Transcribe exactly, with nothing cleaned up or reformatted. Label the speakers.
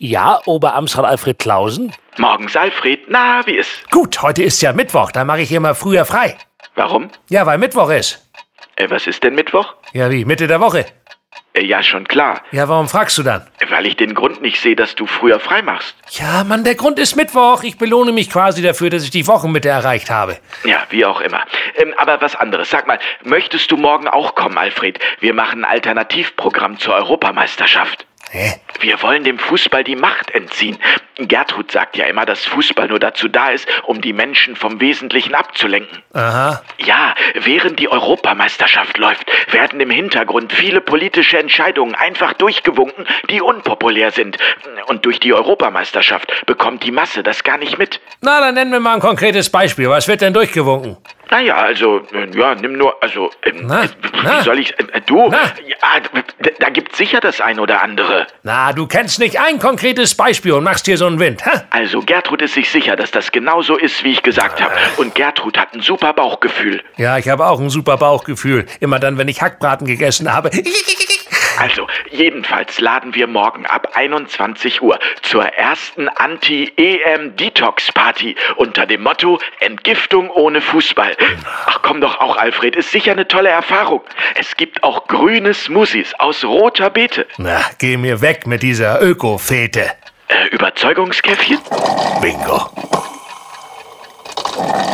Speaker 1: Ja, Oberamtsrat Alfred Clausen?
Speaker 2: Morgens, Alfred. Na, wie ist?
Speaker 1: Gut, heute ist ja Mittwoch, da mache ich immer früher frei.
Speaker 2: Warum?
Speaker 1: Ja, weil Mittwoch ist.
Speaker 2: Äh, was ist denn Mittwoch?
Speaker 1: Ja, wie, Mitte der Woche?
Speaker 2: Äh, ja, schon klar.
Speaker 1: Ja, warum fragst du dann?
Speaker 2: Weil ich den Grund nicht sehe, dass du früher frei machst.
Speaker 1: Ja, Mann, der Grund ist Mittwoch. Ich belohne mich quasi dafür, dass ich die Wochenmitte erreicht habe.
Speaker 2: Ja, wie auch immer. Ähm, aber was anderes. Sag mal, möchtest du morgen auch kommen, Alfred? Wir machen ein Alternativprogramm zur Europameisterschaft.
Speaker 1: Hä?
Speaker 2: Wir wollen dem Fußball die Macht entziehen. Gertrud sagt ja immer, dass Fußball nur dazu da ist, um die Menschen vom Wesentlichen abzulenken.
Speaker 1: Aha.
Speaker 2: Ja, während die Europameisterschaft läuft, werden im Hintergrund viele politische Entscheidungen einfach durchgewunken, die unpopulär sind. Und durch die Europameisterschaft bekommt die Masse das gar nicht mit.
Speaker 1: Na, dann nennen wir mal ein konkretes Beispiel. Was wird denn durchgewunken?
Speaker 2: Naja, also, äh, ja, nimm nur, also, ähm,
Speaker 1: Na,
Speaker 2: äh,
Speaker 1: na.
Speaker 2: wie soll ich, äh, du,
Speaker 1: Na.
Speaker 2: ja, d- da gibt's sicher das ein oder andere.
Speaker 1: Na, du kennst nicht ein konkretes Beispiel und machst hier so einen Wind, hä?
Speaker 2: Also, Gertrud ist sich sicher, dass das genauso ist, wie ich gesagt habe. Und Gertrud hat ein super Bauchgefühl.
Speaker 1: Ja, ich habe auch ein super Bauchgefühl. Immer dann, wenn ich Hackbraten gegessen habe.
Speaker 2: Also, jedenfalls laden wir morgen ab einundzwanzig Uhr zur ersten Anti-E M-Detox-Party unter dem Motto Entgiftung ohne Fußball. Ach komm doch auch, Alfred, ist sicher eine tolle Erfahrung. Es gibt auch grüne Smoothies aus roter Beete.
Speaker 1: Na, geh mir weg mit dieser Öko-Fete.
Speaker 2: Äh, Überzeugungskäffchen?
Speaker 1: Bingo.